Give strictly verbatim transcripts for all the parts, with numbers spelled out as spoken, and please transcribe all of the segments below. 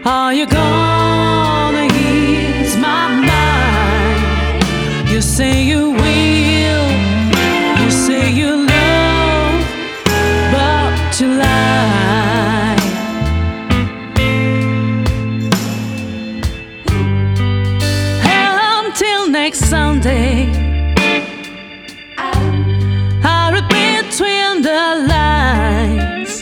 Are you gonna ease my mind? You say you will, you say you love, but you lie. Until next Sunday, I read between the lines.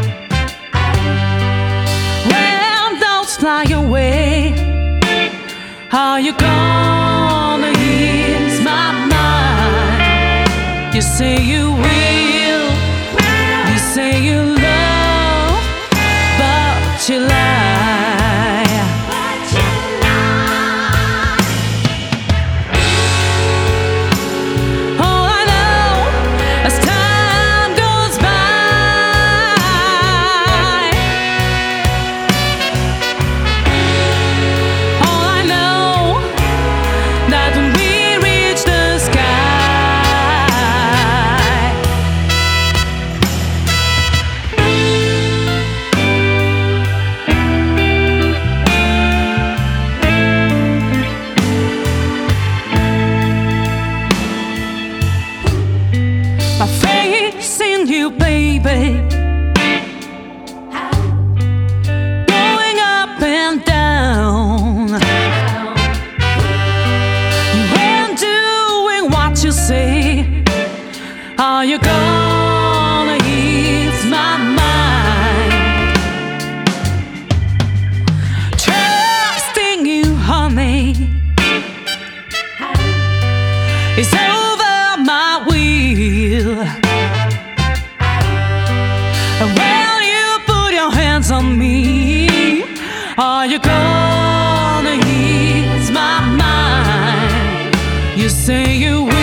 Fly away. Are you gonna ease my mind? You say you will, you say you love, but you lie. But you lie. All I know as time goes by, my face in you, baby, going up and down. You ain't doing what you say. Are you gonna ease my mind? Trusting you, honey, is over my will. And when you put your hands on me, are you gonna ease my mind? You say you will.